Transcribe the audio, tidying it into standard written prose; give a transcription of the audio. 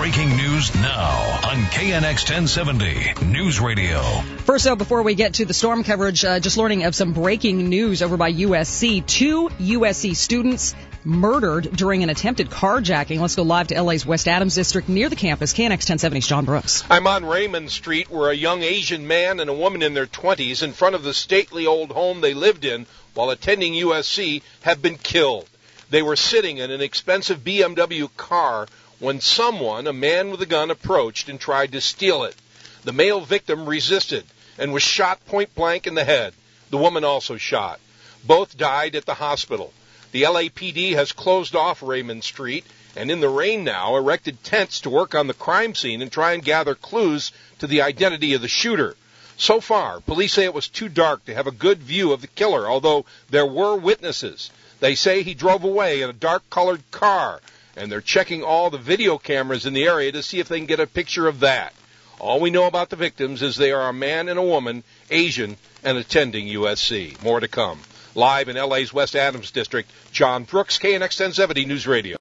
Breaking news now on KNX 1070 News Radio. First up, before we get to the storm coverage, just learning of some breaking news over by USC. 2 USC students murdered during an attempted carjacking. Let's go live to LA's West Adams District near the campus. KNX 1070's John Brooks. I'm on Raymond Street, where a young Asian man and a woman in their 20s in front of the stately old home they lived in while attending USC have been killed. They were sitting in an expensive BMW car when someone, a man with a gun, approached and tried to steal it. The male victim resisted and was shot point blank in the head. The woman also shot. Both died at the hospital. The LAPD has closed off Raymond Street and in the rain now erected tents to work on the crime scene and try and gather clues to the identity of the shooter. So far, police say it was too dark to have a good view of the killer, although there were witnesses. They say he drove away in a dark-colored car, and they're checking all the video cameras in the area to see if they can get a picture of that. All we know about the victims is they are a man and a woman, Asian, and attending USC. More to come. Live in LA's West Adams District, John Brooks, KNX 1070 News Radio.